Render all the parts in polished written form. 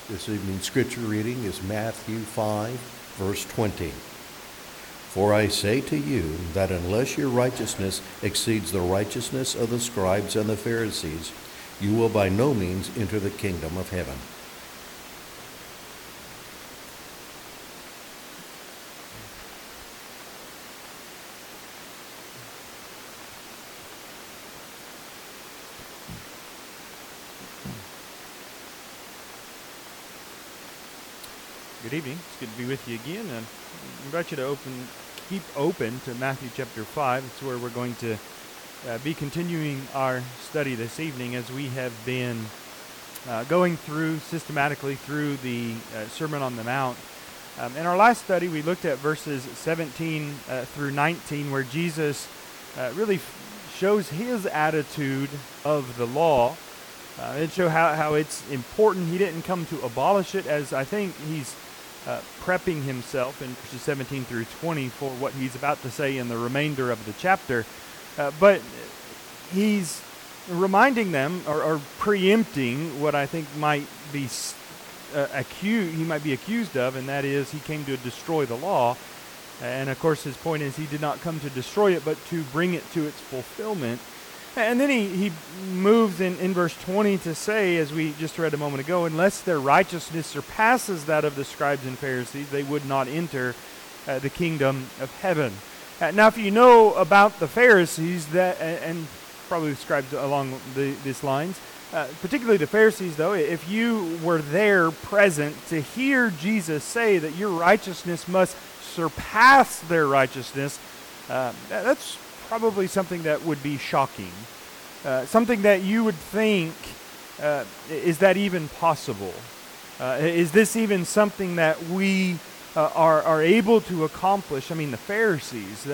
This evening's scripture reading is Matthew 5, verse 20. For I say to you that unless your righteousness exceeds the righteousness of the scribes and the Pharisees, you will by no means enter the kingdom of heaven. Good evening. It's good to be with you again. And I invite you to keep open to Matthew chapter 5. It's where we're going to be continuing our study this evening as we have been going systematically through the Sermon on the Mount. In our last study, we looked at verses 17 through 19, where Jesus really shows his attitude of the law. And show how it's important. He didn't come to abolish it, as I think he's prepping himself in verses 17 through 20 for what he's about to say in the remainder of the chapter. But he's reminding them, or preempting what I think might be he might be accused of, and that is he came to destroy the law. And of course his point is he did not come to destroy it, but to bring it to its fulfillment. And then he moves in verse 20 to say, as we just read a moment ago, unless their righteousness surpasses that of the scribes and Pharisees, they would not enter the kingdom of heaven. Now, if you know about the Pharisees, and probably the scribes along these lines, particularly the Pharisees, though, if you were there present to hear Jesus say that your righteousness must surpass their righteousness, that's probably something that would be shocking. Something that you would think, is that even possible? Is this even something that we are able to accomplish? I mean, the Pharisees,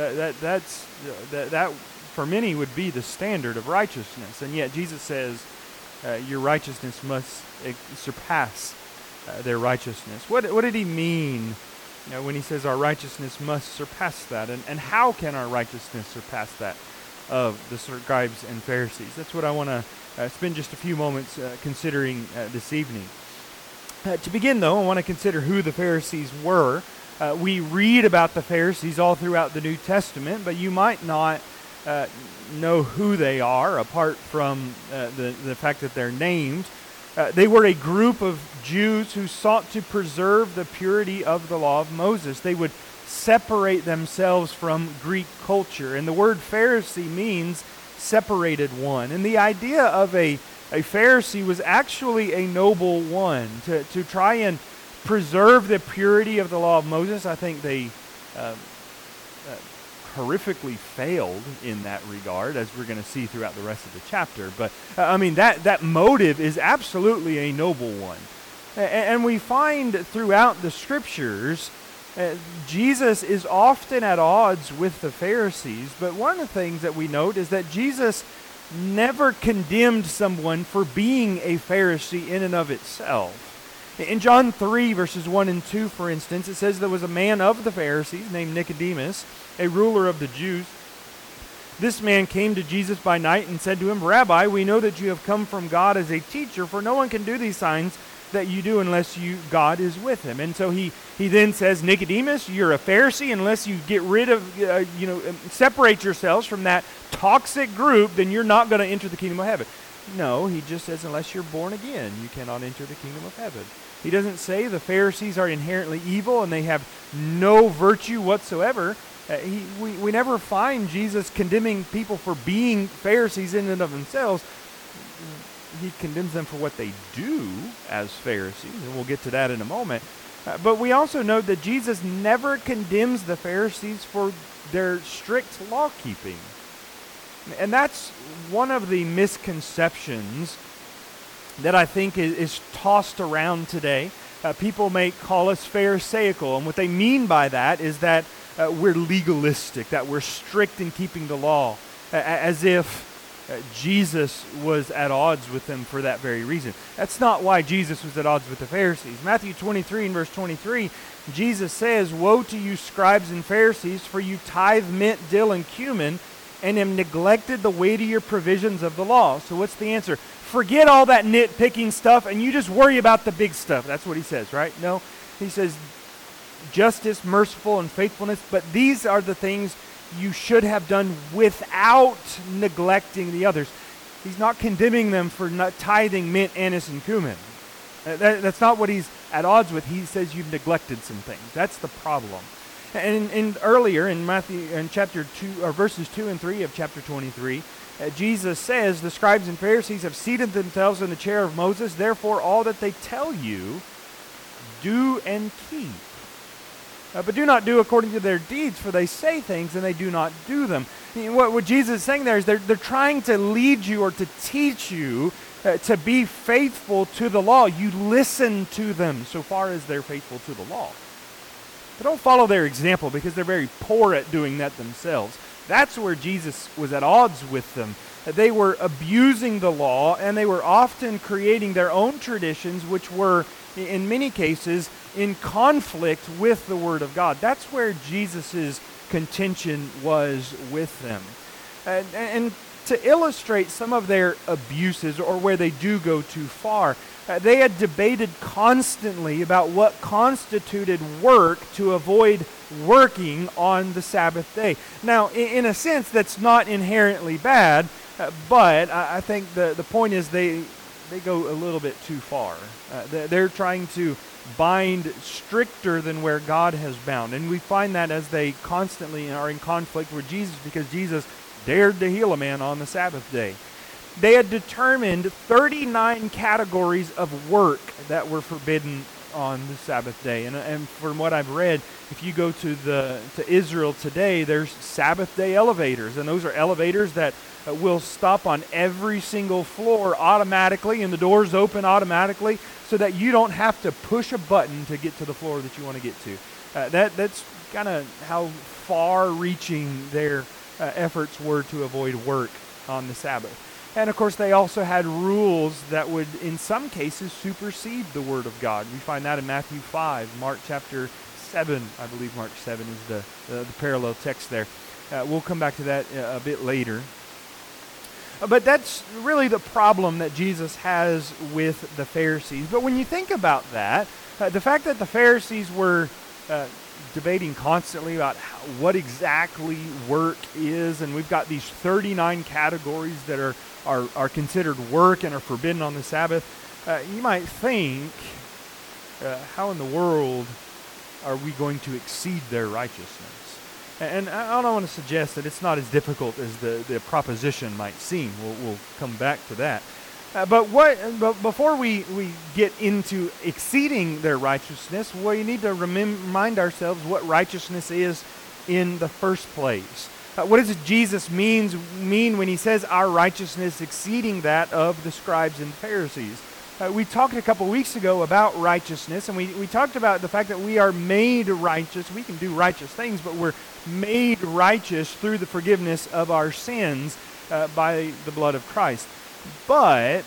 that for many would be the standard of righteousness. And yet Jesus says, your righteousness must surpass their righteousness. What did he mean when he says our righteousness must surpass that? And how can our righteousness surpass that of the scribes and Pharisees? That's what I want to spend just a few moments considering this evening. To begin, though, I want to consider who the Pharisees were. We read about the Pharisees all throughout the New Testament, but you might not know who they are apart from the fact that they're named. They were a group of Jews who sought to preserve the purity of the law of Moses. They would separate themselves from Greek culture. And the word Pharisee means separated one. And the idea of a Pharisee was actually a noble one. To try and preserve the purity of the law of Moses, I think they horrifically failed in that regard, as we're going to see throughout the rest of the chapter. But I mean, that motive is absolutely a noble one. And we find throughout the scriptures Jesus is often at odds with the Pharisees, but one of the things that we note is that Jesus never condemned someone for being a Pharisee in and of itself. In John 3, verses 1 and 2, for instance, it says there was a man of the Pharisees named Nicodemus, a ruler of the Jews. This man came to Jesus by night and said to him, Rabbi, we know that you have come from God as a teacher, for no one can do these signs that you do unless God is with him. And so he then says, Nicodemus, you're a Pharisee. Unless you get rid of, separate yourselves from that toxic group, then you're not going to enter the kingdom of heaven. No, he just says, unless you're born again, you cannot enter the kingdom of heaven. He doesn't say the Pharisees are inherently evil and they have no virtue whatsoever. We never find Jesus condemning people for being Pharisees in and of themselves. He condemns them for what they do as Pharisees, and we'll get to that in a moment. But we also note that Jesus never condemns the Pharisees for their strict law-keeping. And that's one of the misconceptions that I think is tossed around today. People may call us Pharisaical, and what they mean by that is that we're legalistic, that we're strict in keeping the law, as if Jesus was at odds with them for that very reason. That's not why Jesus was at odds with the Pharisees. Matthew 23 and verse 23, Jesus says, Woe to you, scribes and Pharisees, for you tithe mint, dill, and cumin, and have neglected the weightier provisions of the law. So what's the answer? Forget all that nitpicking stuff and you just worry about the big stuff. That's what he says, right? No, he says justice, merciful, and faithfulness, but these are the things you should have done without neglecting the others. He's not condemning them for not tithing mint, anise, and cumin. That's not what he's at odds with. He says you've neglected some things. That's the problem. And earlier in Matthew, in chapter 2, or verses 2 and 3 of chapter 23, Jesus says, the scribes and Pharisees have seated themselves in the chair of Moses. Therefore, all that they tell you, do and keep. But do not do according to their deeds, for they say things and they do not do them. What Jesus is saying there is they're trying to lead you or to teach you to be faithful to the law. You listen to them so far as they're faithful to the law. But don't follow their example because they're very poor at doing that themselves. That's where Jesus was at odds with them. They were abusing the law, and they were often creating their own traditions, which were, in many cases, in conflict with the Word of God. That's where Jesus' contention was with them. And to illustrate some of their abuses, or where they do go too far, they had debated constantly about what constituted work to avoid working on the Sabbath day. Now, in a sense, that's not inherently bad, but I think the point is they go a little bit too far. They're trying to bind stricter than where God has bound. And we find that as they constantly are in conflict with Jesus, because Jesus dared to heal a man on the Sabbath day. They had determined 39 categories of work that were forbidden on the Sabbath day. And from what I've read, if you go to Israel today, there's Sabbath day elevators. And those are elevators that will stop on every single floor automatically, and the doors open automatically so that you don't have to push a button to get to the floor that you want to get to. That's kind of how far-reaching their efforts were to avoid work on the Sabbath. And of course, they also had rules that would, in some cases, supersede the Word of God. We find that in Matthew 5, Mark chapter 7. I believe Mark 7 is the parallel text there. We'll come back to that a bit later. But that's really the problem that Jesus has with the Pharisees. But when you think about that, the fact that the Pharisees were debating constantly about what exactly work is, and we've got these 39 categories that are considered work and are forbidden on the Sabbath, you might think, how in the world are we going to exceed their righteousness? And I don't want to suggest that it's not as difficult as the proposition might seem. We'll come back to that. But before we get into exceeding their righteousness, we need to remind ourselves what righteousness is in the first place. What does Jesus mean when he says our righteousness exceeding that of the scribes and Pharisees? We talked a couple weeks ago about righteousness, and we talked about the fact that we are made righteous. We can do righteous things, but we're made righteous through the forgiveness of our sins by the blood of Christ. But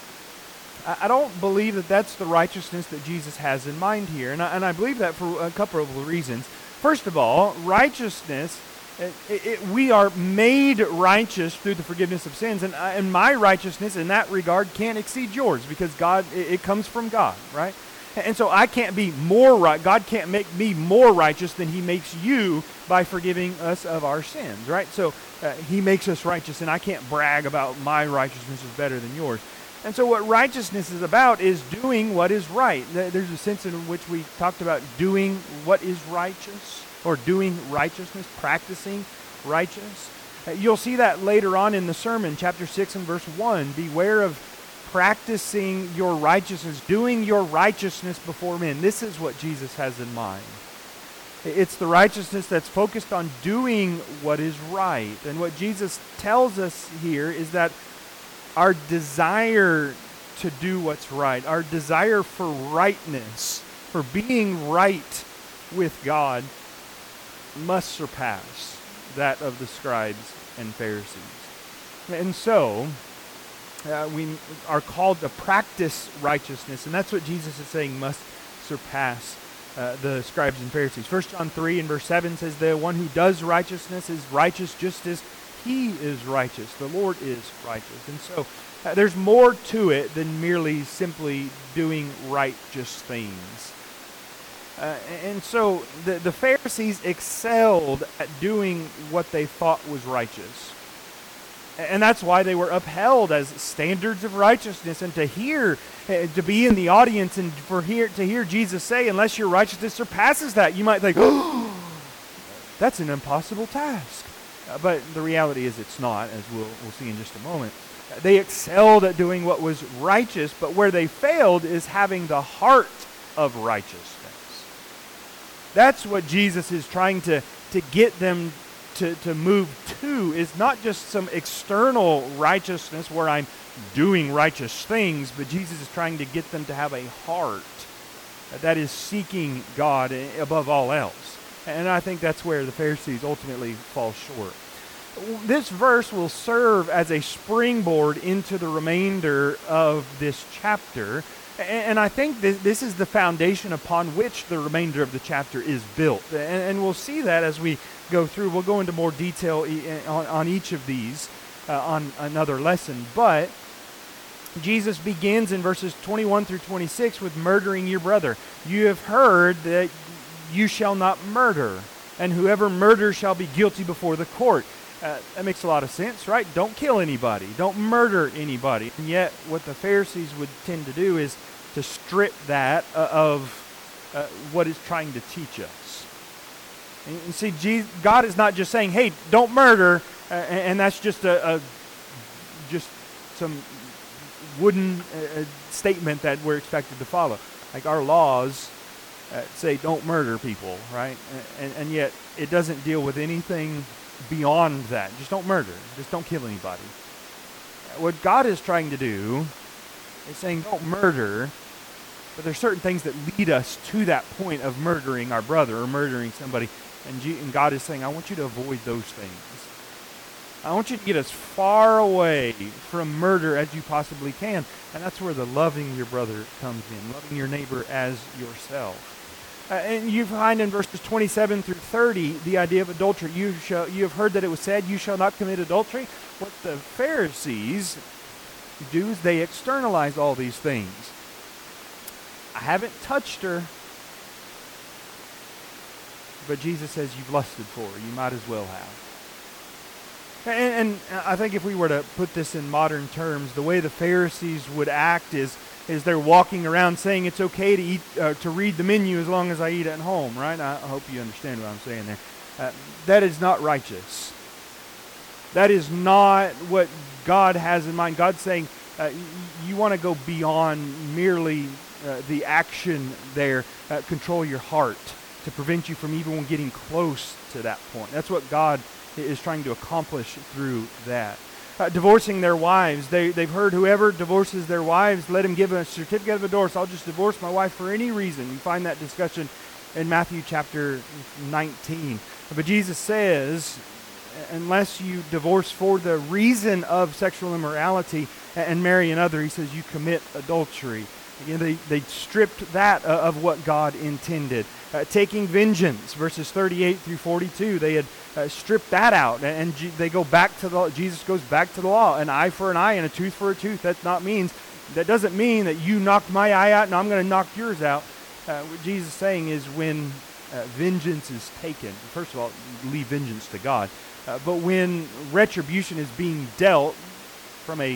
I don't believe that that's the righteousness that Jesus has in mind here, and I believe that for a couple of reasons. First of all, righteousness, we are made righteous through the forgiveness of sins, and my righteousness in that regard can't exceed yours, because God, it comes from God, right? And so I can't be more right. God can't make me more righteous than he makes you by forgiving us of our sins, right? So he makes us righteous, and I can't brag about my righteousness is better than yours. And so what righteousness is about is doing what is right. There's a sense in which we talked about doing what is righteous, or doing righteousness, practicing righteous. You'll see that later on in the sermon, chapter 6 and verse 1. Beware of practicing your righteousness, doing your righteousness before men. This is what Jesus has in mind. It's the righteousness that's focused on doing what is right. And what Jesus tells us here is that our desire to do what's right, our desire for rightness, for being right with God, must surpass that of the scribes and Pharisees. And so, we are called to practice righteousness, and that's what Jesus is saying must surpass the scribes and Pharisees. 1 John 3 and verse 7 says, the one who does righteousness is righteous just as He is righteous. The Lord is righteous. And so there's more to it than merely simply doing righteous things. And so the Pharisees excelled at doing what they thought was righteous. And that's why they were upheld as standards of righteousness. And to be in the audience and to hear Jesus say, unless your righteousness surpasses that, you might think, oh, that's an impossible task. But the reality is it's not, as we'll see in just a moment. They excelled at doing what was righteous, but where they failed is having the heart of righteousness. That's what Jesus is trying to get them to move to, is not just some external righteousness where I'm doing righteous things, but Jesus is trying to get them to have a heart that is seeking God above all else. And I think that's where the Pharisees ultimately fall short. This verse will serve as a springboard into the remainder of this chapter. And I think this is the foundation upon which the remainder of the chapter is built. And we'll see that as we go through. We'll go into more detail on each of these on another lesson. But Jesus begins in verses 21 through 26 with murdering your brother. You have heard that you shall not murder, and whoever murders shall be guilty before the court. That makes a lot of sense, right? Don't kill anybody. Don't murder anybody. And yet what the Pharisees would tend to do is to strip that of what it's trying to teach us. And see, God is not just saying, hey, don't murder, and that's just just some wooden statement that we're expected to follow. Like our laws say don't murder people, right? And yet it doesn't deal with anything beyond that. Just don't murder. Just don't kill anybody. What God is trying to do is saying don't murder, but there's certain things that lead us to that point of murdering our brother or murdering somebody. And God is saying, I want you to avoid those things. I want you to get as far away from murder as you possibly can. And that's where the loving your brother comes in, loving your neighbor as yourself. And you find in verses 27 through 30 the idea of adultery. You have heard that it was said, you shall not commit adultery. What the Pharisees do is they externalize all these things. I haven't touched her, but Jesus says you've lusted for her. You might as well have. And I think if we were to put this in modern terms, the way the Pharisees would act is they're walking around saying it's okay to eat, to read the menu as long as I eat at home, right? I hope you understand what I'm saying there. That is not righteous. That is not what God has in mind. God's saying you want to go beyond merely the action there. Control your heart to prevent you from even getting close to that point. That's what God is trying to accomplish through that. Divorcing their wives. They've heard whoever divorces their wives, let him give a certificate of divorce. I'll just divorce my wife for any reason. You find that discussion in Matthew chapter 19. But Jesus says, unless you divorce for the reason of sexual immorality and marry another, he says you commit adultery. Again, they stripped that of what God intended. Taking vengeance, verses 38 through 42, they had stripped that out, and they go back to the. Jesus goes back to the law: an eye for an eye and a tooth for a tooth. That doesn't mean that you knocked my eye out and I'm going to knock yours out. What Jesus is saying is when vengeance is taken. First of all, leave vengeance to God, but when retribution is being dealt from a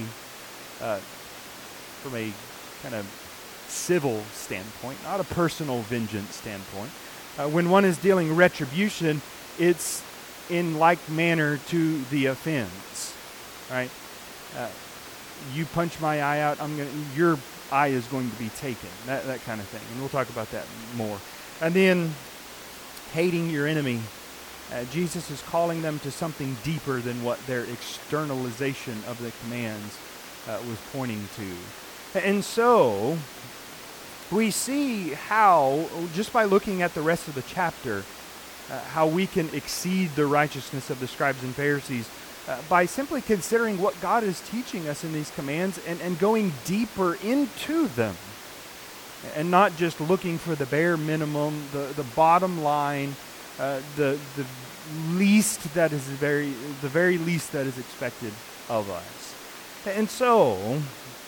kind of civil standpoint, not a personal vengeance standpoint. When one is dealing retribution, it's in like manner to the offense, right? You punch my eye out, your eye is going to be taken, that kind of thing. And we'll talk about that more. And then hating your enemy. Jesus is calling them to something deeper than what their externalization of the commands was pointing to. And so we see how, just by looking at the rest of the chapter, how we can exceed the righteousness of the scribes and Pharisees by simply considering what God is teaching us in these commands and going deeper into them. And not just looking for the bare minimum, the bottom line, the very least that is expected of us. And so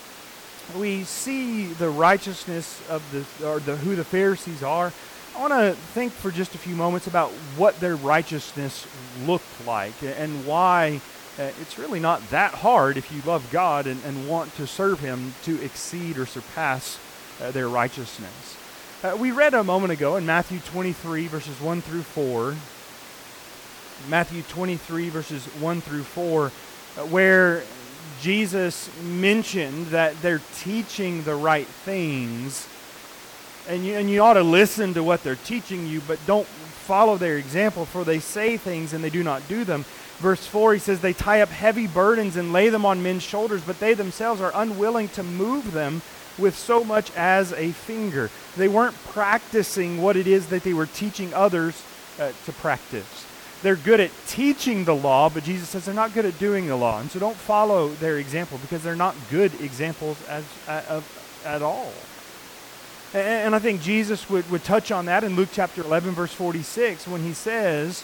we see the righteousness of who the Pharisees are. I want to think for just a few moments about what their righteousness looked like and why it's really not that hard if you love God and want to serve Him to exceed or surpass their righteousness. We read a moment ago in Matthew 23, verses 1 through 4, Matthew 23, verses 1 through 4, where Jesus mentioned that they're teaching the right things, and you ought to listen to what they're teaching you, but don't follow their example, for they say things and they do not do them. Verse 4, he says, they tie up heavy burdens and lay them on men's shoulders, but they themselves are unwilling to move them with so much as a finger. They weren't practicing what it is that they were teaching others to practice. They're good at teaching the law, but Jesus says they're not good at doing the law. And so don't follow their example, because they're not good examples at all. And I think Jesus would touch on that in Luke chapter 11, verse 46, when he says,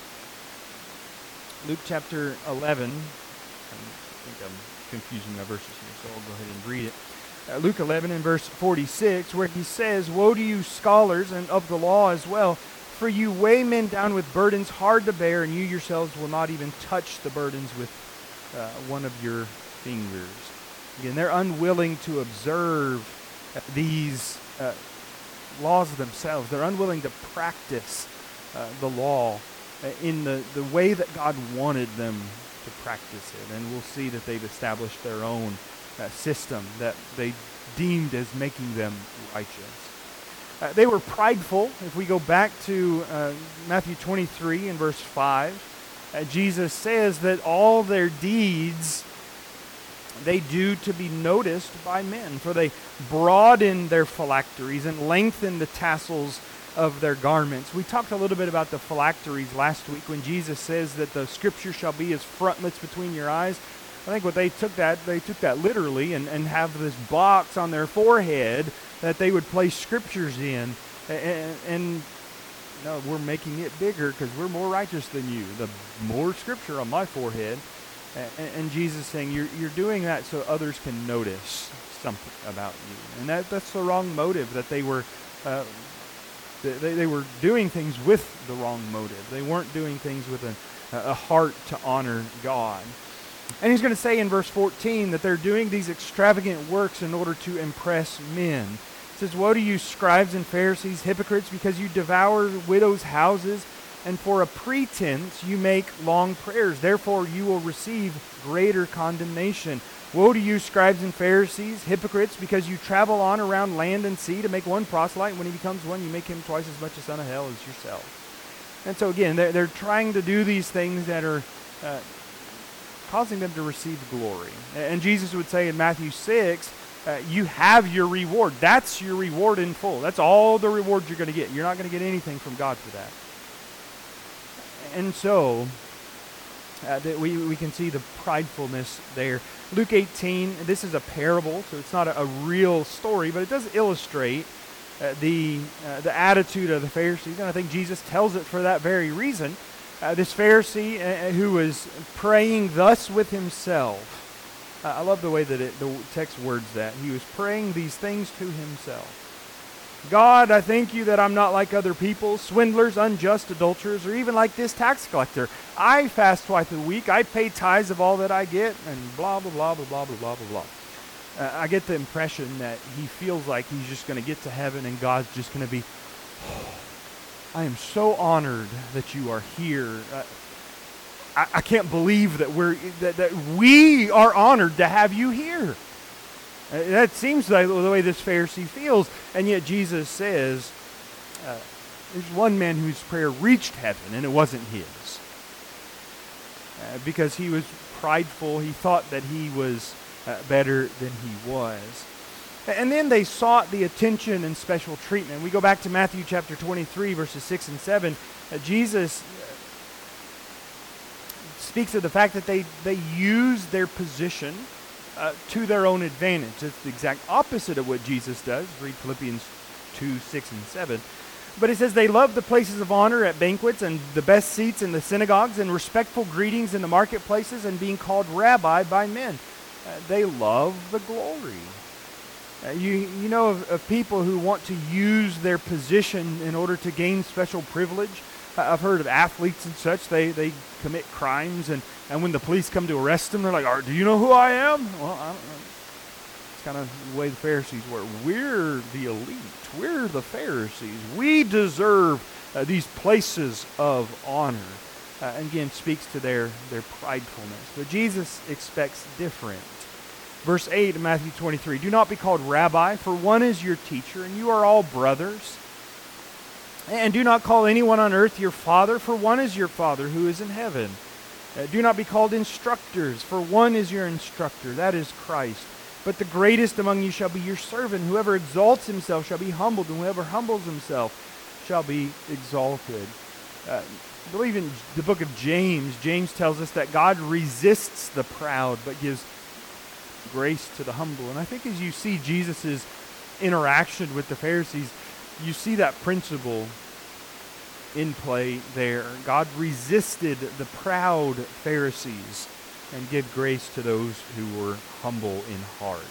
Luke chapter 11, I think I'm confusing my verses here, so I'll go ahead and read it. Luke 11 and verse 46, where he says, woe to you scholars, and of the law as well, for you weigh men down with burdens hard to bear, and you yourselves will not even touch the burdens with one of your fingers. Again, they're unwilling to observe these laws themselves. They're unwilling to practice the law in the way that God wanted them to practice it. And we'll see that they've established their own system that they deemed as making them righteous. They were prideful. If we go back to Matthew 23 and verse 5, Jesus says that all their deeds they do to be noticed by men, for they broaden their phylacteries and lengthen the tassels of their garments. We talked a little bit about the phylacteries last week when Jesus says that the scripture shall be as frontlets between your eyes. I think what they took that literally and have this box on their forehead that they would place scriptures in. And no, we're making it bigger because we're more righteous than you. The more scripture on my forehead. And Jesus saying, you're doing that so others can notice something about you. And that's the wrong motive, that they were doing things with the wrong motive. They weren't doing things with a heart to honor God. And he's going to say in verse 14 that they're doing these extravagant works in order to impress men. It says, woe to you scribes and Pharisees, hypocrites, because you devour widows' houses, and for a pretense you make long prayers. Therefore you will receive greater condemnation. Woe to you scribes and Pharisees, hypocrites, because you travel on around land and sea to make one proselyte, and when he becomes one you make him twice as much a son of hell as yourself. And so again, they're trying to do these things that are causing them to receive glory. And Jesus would say in Matthew 6, you have your reward. That's your reward in full. That's all the reward you're going to get. You're not going to get anything from God for that. And so we can see the pridefulness there. Luke 18, this is a parable, so it's not a real story, but it does illustrate the attitude of the Pharisees, and I think Jesus tells it for that very reason. This Pharisee who was praying thus with himself. I love the way that the text words that. He was praying these things to himself. God, I thank you that I'm not like other people, swindlers, unjust, adulterers, or even like this tax collector. I fast twice a week. I pay tithes of all that I get, and blah, blah, blah, blah, blah, blah, blah, blah. I get the impression that he feels like he's just going to get to heaven and God's just going to be, I am so honored that you are here. I can't believe that we are honored to have you here. That seems like the way this Pharisee feels, and yet Jesus says there's one man whose prayer reached heaven, and it wasn't his. Because he was prideful, he thought that he was better than he was. And then they sought the attention and special treatment. We go back to Matthew chapter 23, verses 6 and 7. Jesus speaks of the fact that they use their position to their own advantage. It's the exact opposite of what Jesus does. Read Philippians 2, 6, and 7. But it says they love the places of honor at banquets and the best seats in the synagogues and respectful greetings in the marketplaces and being called rabbi by men. They love the glory. You know of people who want to use their position in order to gain special privilege. I've heard of athletes and such. They commit crimes, and when the police come to arrest them, they're like, do you know who I am? Well, I don't know. It's kind of the way the Pharisees were. We're the elite. We're the Pharisees. We deserve these places of honor. And again, speaks to their pridefulness. But Jesus expects different. Verse 8 of Matthew 23, do not be called rabbi, for one is your teacher, and you are all brothers. And do not call anyone on earth your father, for one is your Father who is in heaven. Do not be called instructors, for one is your instructor, that is Christ. But the greatest among you shall be your servant. Whoever exalts himself shall be humbled, and whoever humbles himself shall be exalted. I believe in the book of James, James tells us that God resists the proud, but gives grace to the humble. And I think as you see Jesus' interaction with the Pharisees, you see that principle in play there. God resisted the proud Pharisees and gave grace to those who were humble in heart.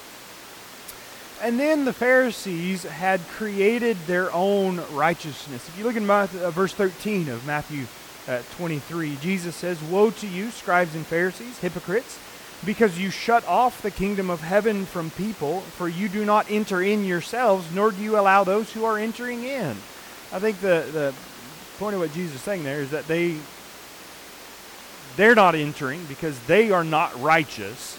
And then the Pharisees had created their own righteousness. If you look in verse 13 of Matthew 23, Jesus says, woe to you, scribes and Pharisees, hypocrites, because you shut off the kingdom of heaven from people, for you do not enter in yourselves, nor do you allow those who are entering in. I think the point of what Jesus is saying there is that they're not entering because they are not righteous.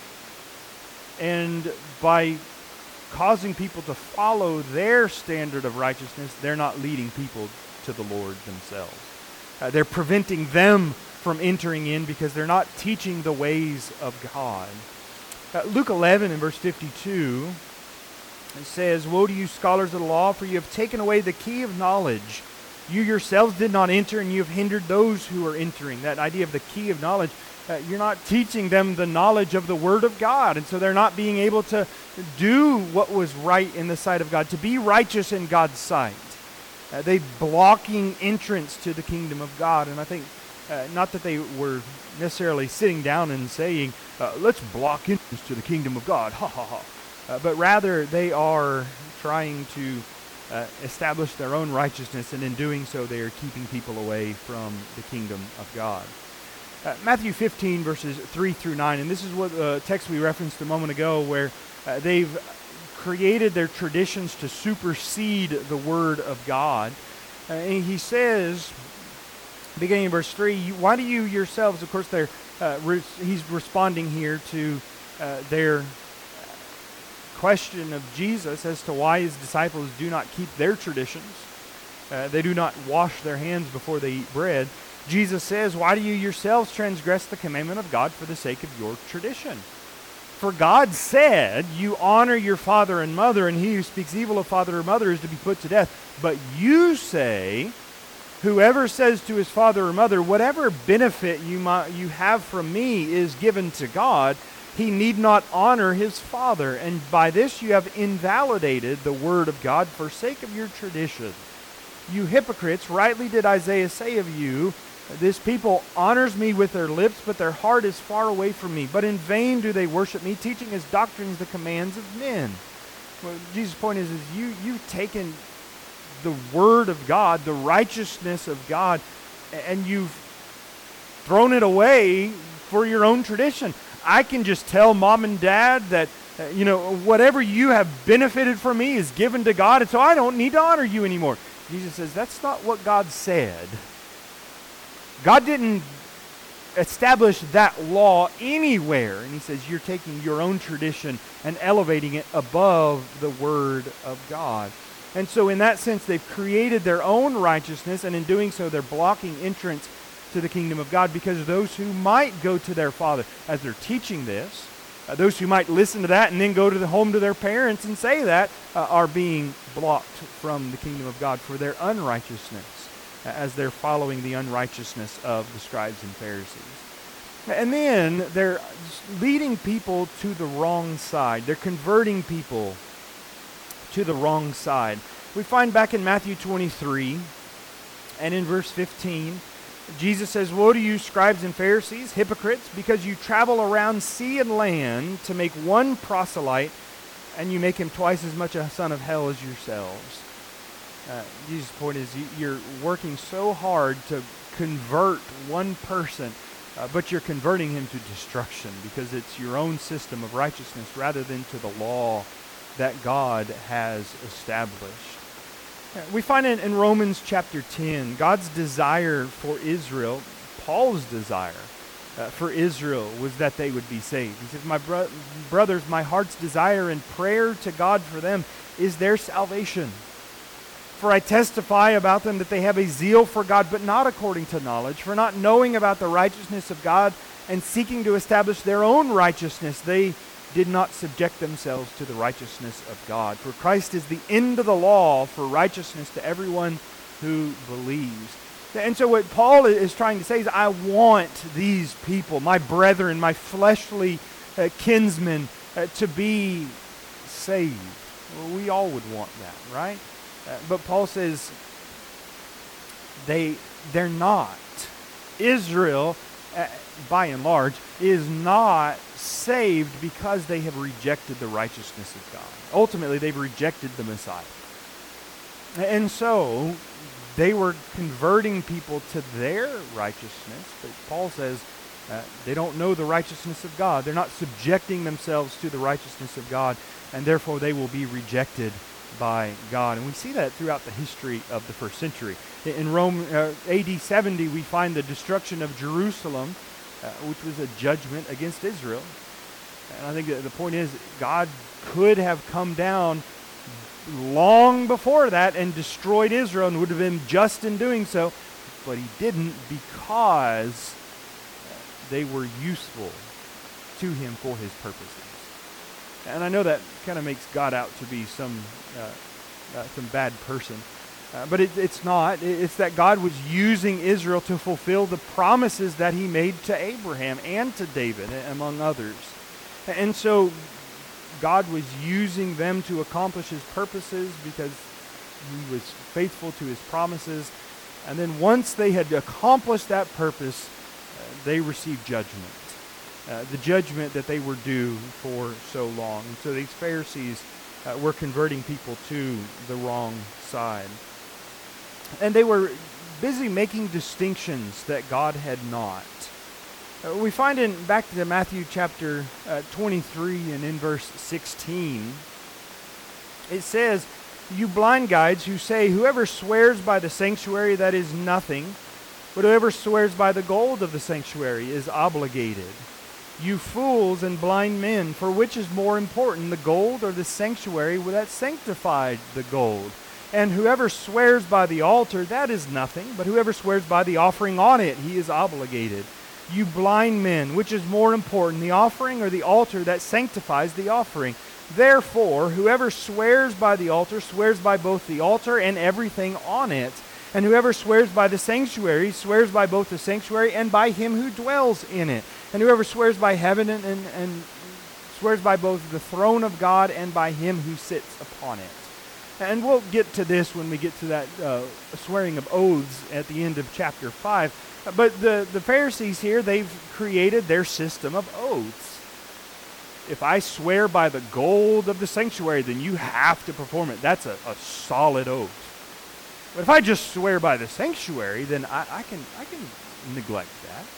And by causing people to follow their standard of righteousness, they're not leading people to the Lord themselves. They're preventing them from entering in because they're not teaching the ways of God. Luke 11 in verse 52, it says, woe to you, scholars of the law, for you have taken away the key of knowledge. You yourselves did not enter, and you have hindered those who are entering. That idea of the key of knowledge, you're not teaching them the knowledge of the Word of God, and so they're not being able to do what was right in the sight of God, to be righteous in God's sight. They blocking entrance to the kingdom of God, and I think not that they were necessarily sitting down and saying, let's block entrance to the kingdom of God, ha ha ha. But rather they are trying to establish their own righteousness, and in doing so they are keeping people away from the kingdom of God. Matthew 15 verses 3 through 9, and this is what the text we referenced a moment ago, where they've created their traditions to supersede the Word of God. And he says, beginning in verse 3, why do you yourselves, of course, he's responding here to their question of Jesus as to why his disciples do not keep their traditions. They do not wash their hands before they eat bread. Jesus says, why do you yourselves transgress the commandment of God for the sake of your tradition? For God said, you honor your father and mother, and he who speaks evil of father or mother is to be put to death. But you say, whoever says to his father or mother, whatever benefit you have from me is given to God, he need not honor his father. And by this you have invalidated the word of God for sake of your tradition. You hypocrites, rightly did Isaiah say of you, this people honors me with their lips, but their heart is far away from me. But in vain do they worship me, teaching as doctrines the commands of men. Well, Jesus' point is you've taken the word of God, the righteousness of God, and you've thrown it away for your own tradition. I can just tell mom and dad that, whatever you have benefited from me is given to God, and so I don't need to honor you anymore. Jesus says that's not what God said. God didn't establish that law anywhere. And he says you're taking your own tradition and elevating it above the word of God. And so in that sense, they've created their own righteousness, and in doing so, they're blocking entrance to the kingdom of God, because those who might go to their father, as they're teaching this, those who might listen to that and then go to the home to their parents and say that, are being blocked from the kingdom of God for their unrighteousness, as they're following the unrighteousness of the scribes and Pharisees. And then they're leading people to the wrong side. They're converting people to the wrong side. We find back in Matthew 23 and in verse 15, Jesus says, "Woe to you, scribes and Pharisees, hypocrites, because you travel around sea and land to make one proselyte, and you make him twice as much a son of hell as yourselves." Jesus' point is you're working so hard to convert one person, but you're converting him to destruction because it's your own system of righteousness rather than to the law that God has established. We find in Romans chapter 10, God's desire for Israel, Paul's desire for Israel was that they would be saved. He says, "My brothers, my heart's desire and prayer to God for them is their salvation. For I testify about them that they have a zeal for God, but not according to knowledge. For not knowing about the righteousness of God and seeking to establish their own righteousness, they did not subject themselves to the righteousness of God. For Christ is the end of the law for righteousness to everyone who believes." And so what Paul is trying to say is, I want these people, my brethren, my fleshly kinsmen, to be saved. Well, we all would want that, right? But Paul says they're not. Israel, by and large, is not saved because they have rejected the righteousness of God. Ultimately, they've rejected the Messiah. And so, they were converting people to their righteousness, but Paul says they don't know the righteousness of God. They're not subjecting themselves to the righteousness of God, and therefore they will be rejected by God. And we see that throughout the history of the first century. In Rome, AD 70, we find the destruction of Jerusalem, which was a judgment against Israel. And I think that the point is, God could have come down long before that and destroyed Israel and would have been just in doing so, but he didn't because they were useful to him for his purposes. And I know that kind of makes God out to be some bad person. But it's not. It's that God was using Israel to fulfill the promises that he made to Abraham and to David, among others. And so God was using them to accomplish his purposes because he was faithful to his promises. And then once they had accomplished that purpose, they received judgment. The judgment that they were due for so long. And so these Pharisees were converting people to the wrong side. And they were busy making distinctions that God had not. We find back to Matthew chapter 23 and in verse 16, it says, "You blind guides who say, whoever swears by the sanctuary, that is nothing, but whoever swears by the gold of the sanctuary is obligated. You fools and blind men, for which is more important, the gold or the sanctuary that sanctified the gold? And whoever swears by the altar, that is nothing, but whoever swears by the offering on it, he is obligated. You blind men, which is more important, the offering or the altar that sanctifies the offering? Therefore, whoever swears by the altar swears by both the altar and everything on it. And whoever swears by the sanctuary swears by both the sanctuary and by him who dwells in it. And whoever swears by heaven and swears by both the throne of God and by him who sits upon it." And we'll get to this when we get to that swearing of oaths at the end of chapter 5. But the Pharisees here, they've created their system of oaths. If I swear by the gold of the sanctuary, then you have to perform it. That's a solid oath. But if I just swear by the sanctuary, then I can neglect that.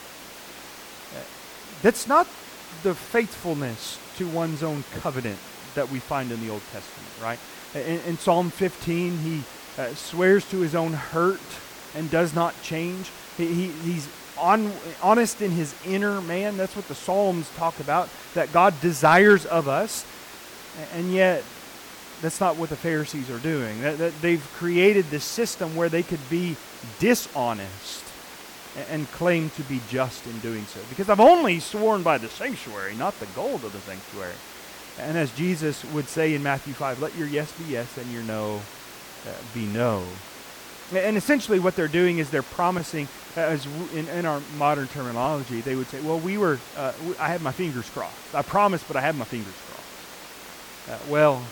That's not the faithfulness to one's own covenant that we find in the Old Testament, right? In Psalm 15, he swears to his own hurt and does not change. He's honest in his inner man. That's what the Psalms talk about, that God desires of us. And yet, that's not what the Pharisees are doing. That they've created this system where they could be dishonest and claim to be just in doing so. Because I've only sworn by the sanctuary, not the gold of the sanctuary. And as Jesus would say in Matthew 5, let your yes be yes and your no be no. And essentially what they're doing is they're promising, as in our modern terminology, they would say, well, I had my fingers crossed. I promised, but I had my fingers crossed.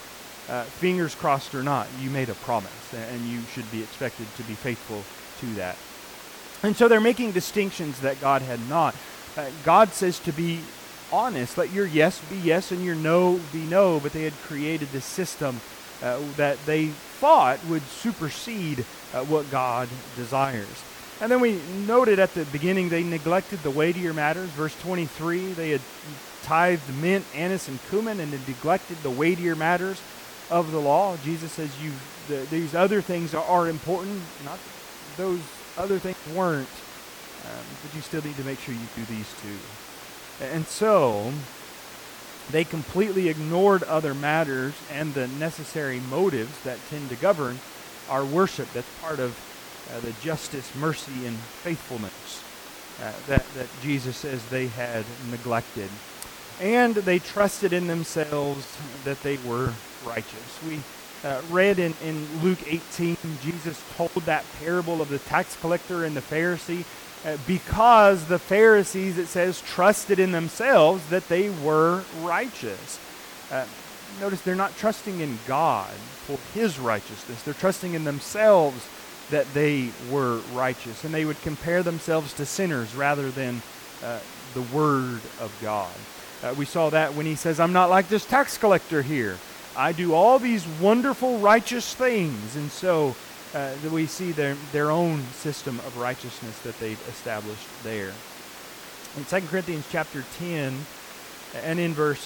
fingers crossed or not, you made a promise, and you should be expected to be faithful to that. And so they're making distinctions that God had not. God says to be honest. Let your yes be yes and your no be no. But they had created this system that they thought would supersede what God desires. And then we noted at the beginning they neglected the weightier matters. Verse 23, they had tithed mint, anise, and cumin, and had neglected the weightier matters of the law. Jesus says these other things are important, not those other things weren't, but you still need to make sure you do these two. And so they completely ignored other matters and the necessary motives that tend to govern our worship. That's part of the justice, mercy, and faithfulness that Jesus says they had neglected. And they trusted in themselves that they were righteous. We read in Luke 18, Jesus told that parable of the tax collector and the Pharisee because the Pharisees, it says, trusted in themselves that they were righteous. Notice they're not trusting in God for His righteousness. They're trusting in themselves that they were righteous. And they would compare themselves to sinners rather than the Word of God. We saw that when He says, I'm not like this tax collector here. I do all these wonderful righteous things. And so we see their own system of righteousness that they've established there. In 2 Corinthians chapter 10 and in verse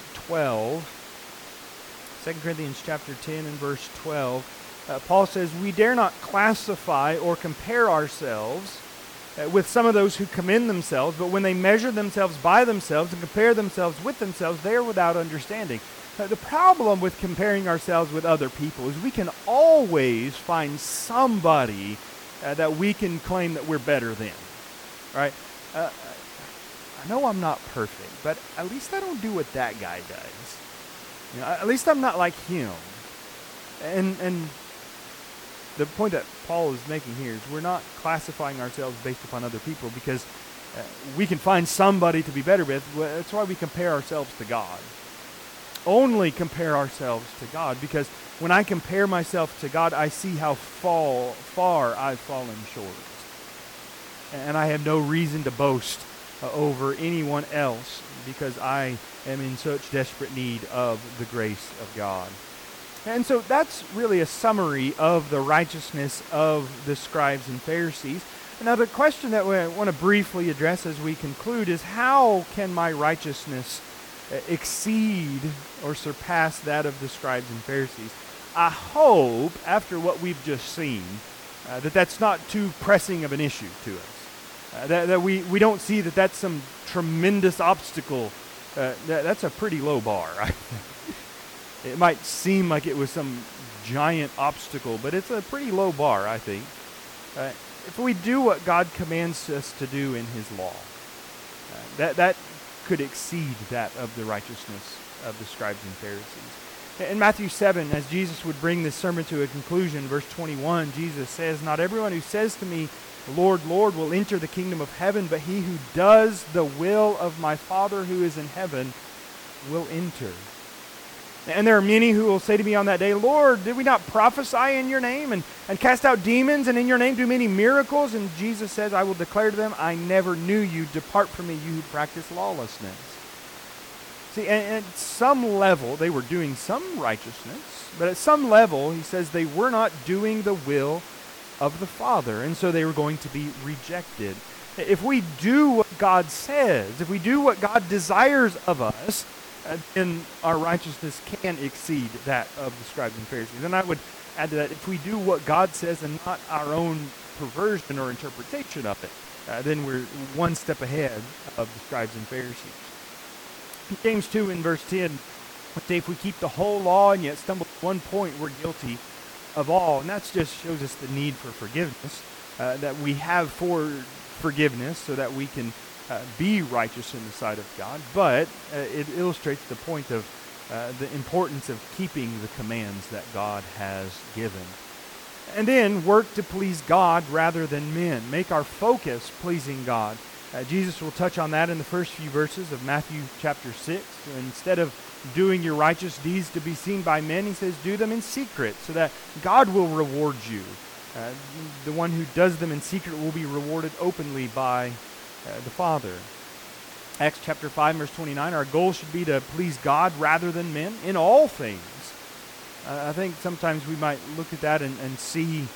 12, 2 Corinthians chapter 10 and verse 12, Paul says, we dare not classify or compare ourselves with some of those who commend themselves, but when they measure themselves by themselves and compare themselves with themselves, they are without understanding. The problem with comparing ourselves with other people is we can always find somebody that we can claim that we're better than, right? I know I'm not perfect, but at least I don't do what that guy does. You know, at least I'm not like him. And the point that Paul is making here is we're not classifying ourselves based upon other people because we can find somebody to be better with. That's why we compare ourselves to God. Only compare ourselves to God, because when I compare myself to God, I see how far I've fallen short. And I have no reason to boast over anyone else because I am in such desperate need of the grace of God. And so that's really a summary of the righteousness of the scribes and Pharisees. Now the question that we want to briefly address as we conclude is, how can my righteousness exceed or surpass that of the scribes and Pharisees? I hope, after what we've just seen, that's not too pressing of an issue to us. That we don't see that that's some tremendous obstacle. That's a pretty low bar, right? It might seem like it was some giant obstacle, but it's a pretty low bar, I think. If we do what God commands us to do in His law, that could exceed that of the righteousness of the scribes and Pharisees. In Matthew 7, as Jesus would bring this sermon to a conclusion, verse 21, Jesus says, not everyone who says to me, Lord, Lord, will enter the kingdom of heaven, but he who does the will of my Father who is in heaven will enter. And there are many who will say to me on that day, Lord, did we not prophesy in your name and cast out demons and in your name do many miracles? And Jesus says, I will declare to them, I never knew you. Depart from me, you who practice lawlessness. See, at some level, they were doing some righteousness, but at some level, he says they were not doing the will of the Father, and so they were going to be rejected. If we do what God says, if we do what God desires of us, then our righteousness can exceed that of the scribes and Pharisees. And I would add to that, if we do what God says and not our own perversion or interpretation of it, then we're one step ahead of the scribes and Pharisees. James 2 in verse 10 would say, if we keep the whole law and yet stumble at one point, we're guilty of all. And that just shows us the need for forgiveness, that we have for forgiveness so that we can be righteous in the sight of God, but it illustrates the point of the importance of keeping the commands that God has given. And then work to please God rather than men. Make our focus pleasing God. Jesus will touch on that in the first few verses of Matthew chapter 6. Instead of doing your righteous deeds to be seen by men, he says, do them in secret so that God will reward you. The one who does them in secret will be rewarded openly by the Father. Acts chapter 5, verse 29, our goal should be to please God rather than men in all things. I think sometimes we might look at that and see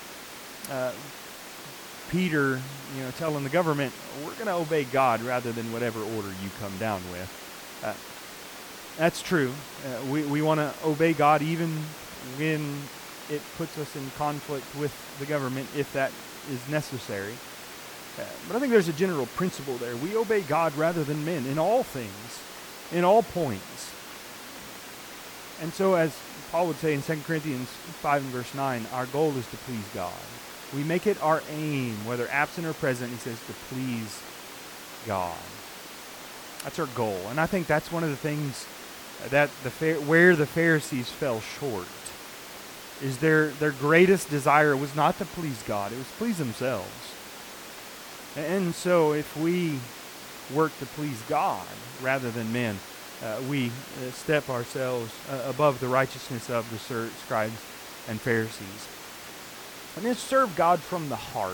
Peter, telling the government, we're going to obey God rather than whatever order you come down with. That's true. We want to obey God even when it puts us in conflict with the government, if that is necessary. But I think there's a general principle there. We obey God rather than men in all things, in all points. And so as Paul would say in 2 Corinthians 5 and verse 9, our goal is to please God. We make it our aim, whether absent or present, he says, to please God. That's our goal. And I think that's one of the things that where the Pharisees fell short, is their greatest desire was not to please God, it was to please themselves. And so if we work to please God rather than men, we step ourselves above the righteousness of the scribes and Pharisees. And then serve God from the heart.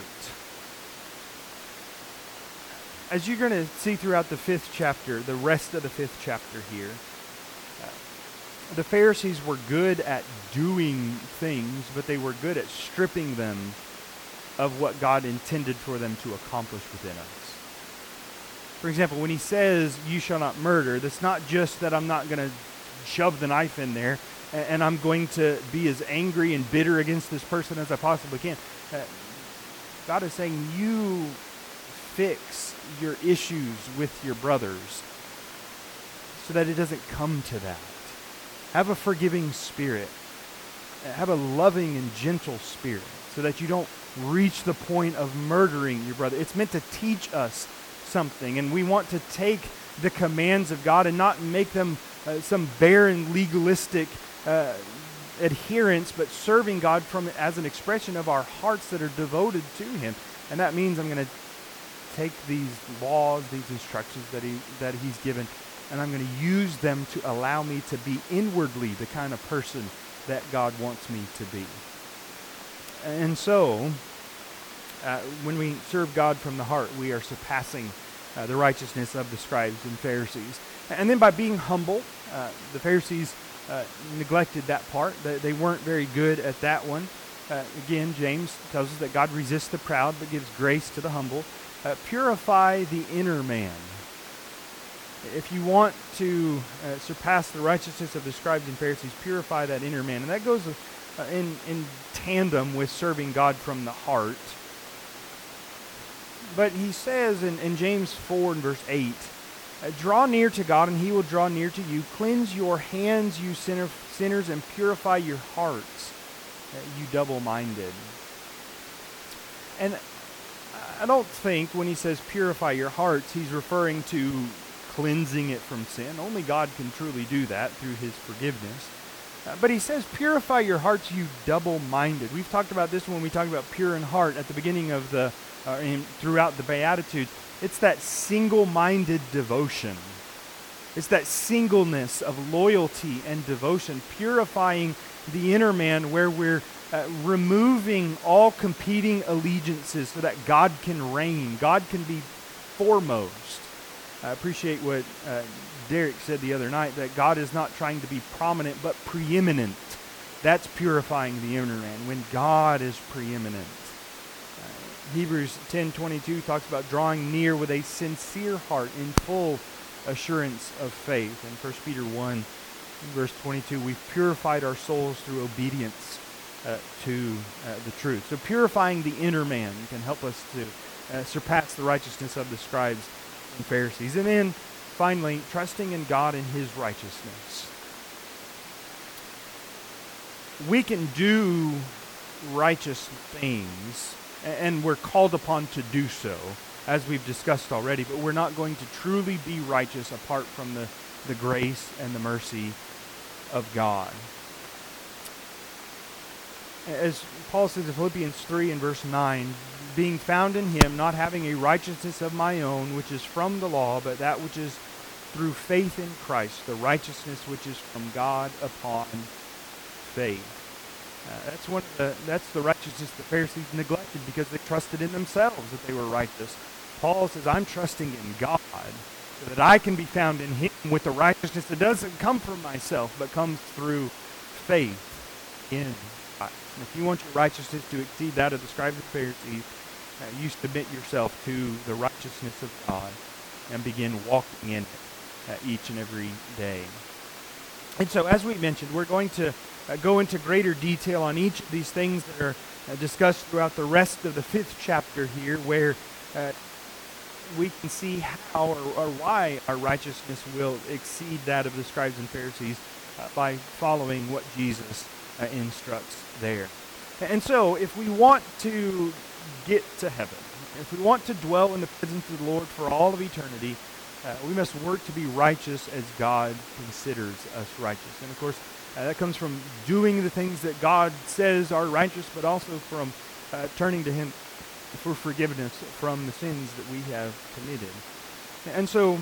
As you're going to see throughout the 5th chapter, the rest of the 5th chapter here, the Pharisees were good at doing things, but they were good at stripping them of what God intended for them to accomplish within us. For example, when he says, you shall not murder, that's not just that I'm not going to shove the knife in there and I'm going to be as angry and bitter against this person as I possibly can. God is saying, you fix your issues with your brothers so that it doesn't come to that. Have a forgiving spirit. Have a loving and gentle spirit so that you don't reach the point of murdering your brother. It's meant to teach us something, and we want to take the commands of God and not make them some barren legalistic adherence, but serving God as an expression of our hearts that are devoted to Him. And that means I'm going to take these laws, these instructions that He's given, and I'm going to use them to allow me to be inwardly the kind of person that God wants me to be. And so, when we serve God from the heart, we are surpassing the righteousness of the scribes and Pharisees. And then by being humble, the Pharisees neglected that part. They weren't very good at that one. Again, James tells us that God resists the proud but gives grace to the humble. Purify the inner man. If you want to surpass the righteousness of the scribes and Pharisees, purify that inner man. And that goes in tandem with serving God from the heart. But he says in James 4 and verse 8, draw near to God and He will draw near to you. Cleanse your hands, you sinners, and purify your hearts, you double-minded. And I don't think when he says purify your hearts, he's referring to cleansing it from sin. Only God can truly do that through His forgiveness. But he says, purify your hearts, you double-minded. We've talked about this when we talked about pure in heart at the beginning of throughout the Beatitudes. It's that single-minded devotion. It's that singleness of loyalty and devotion, purifying the inner man where we're removing all competing allegiances so that God can reign. God can be foremost. I appreciate what Derek said the other night, that God is not trying to be prominent but preeminent. That's purifying the inner man, when God is preeminent. Hebrews 10:22 talks about drawing near with a sincere heart in full assurance of faith. And 1 Peter 1 verse 22, we've purified our souls through obedience to the truth. So purifying the inner man can help us to surpass the righteousness of the scribes and Pharisees. And then finally, trusting in God and His righteousness. We can do righteous things, and we're called upon to do so, as we've discussed already, but we're not going to truly be righteous apart from the grace and the mercy of God. As Paul says in Philippians 3 and verse 9, being found in him, not having a righteousness of my own, which is from the law, but that which is through faith in Christ, the righteousness which is from God upon faith. That's the righteousness the Pharisees neglected because they trusted in themselves that they were righteous. Paul says, I'm trusting in God so that I can be found in him with the righteousness that doesn't come from myself, but comes through faith in Christ. And if you want your righteousness to exceed that of the scribes and Pharisees, you submit yourself to the righteousness of God and begin walking in it each and every day. And so, as we mentioned, we're going to go into greater detail on each of these things that are discussed throughout the rest of the 5th chapter here, where we can see how or why our righteousness will exceed that of the scribes and Pharisees by following what Jesus instructs there. And so, if we want to get to heaven, if we want to dwell in the presence of the Lord for all of eternity, we must work to be righteous as God considers us righteous. And of course, that comes from doing the things that God says are righteous, but also from turning to him for forgiveness from the sins that we have committed. And so,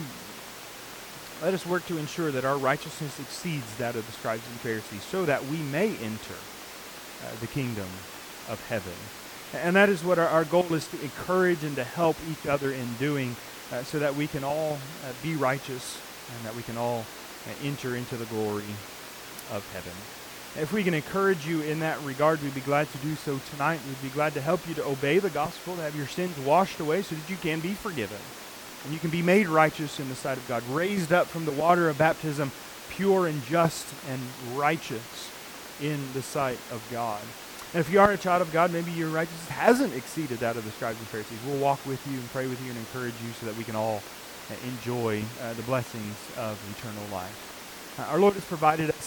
let us work to ensure that our righteousness exceeds that of the scribes and Pharisees, so that we may enter the kingdom of heaven. And that is what our goal is, to encourage and to help each other in doing, so that we can all be righteous and that we can all enter into the glory of heaven. If we can encourage you in that regard, we'd be glad to do so tonight. We'd be glad to help you to obey the gospel, to have your sins washed away so that you can be forgiven. And you can be made righteous in the sight of God, raised up from the water of baptism, pure and just and righteous in the sight of God. And if you are a child of God, maybe your righteousness hasn't exceeded that of the scribes and Pharisees. We'll walk with you and pray with you and encourage you so that we can all enjoy the blessings of eternal life. Our Lord has provided us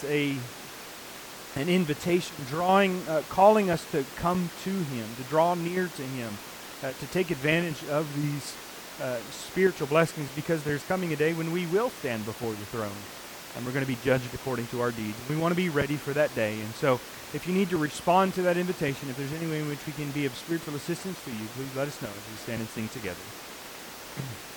an invitation, calling us to come to him, to draw near to him, to take advantage of these spiritual blessings, because there's coming a day when we will stand before the throne and we're going to be judged according to our deeds. We want to be ready for that day. And so, if you need to respond to that invitation, if there's any way in which we can be of spiritual assistance to you, please let us know as we stand and sing together.